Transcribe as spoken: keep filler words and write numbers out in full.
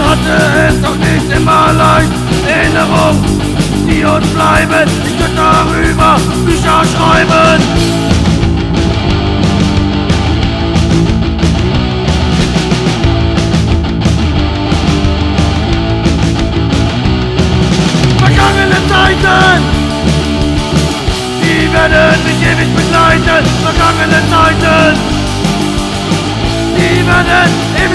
hatte es doch nicht immer leicht. Erinnerung, die uns bleiben, ich könnte darüber Bücher schreiben. Vergangene Zeiten, die werden mich ewig begleiten. Vergangene Zeiten, die werden ewig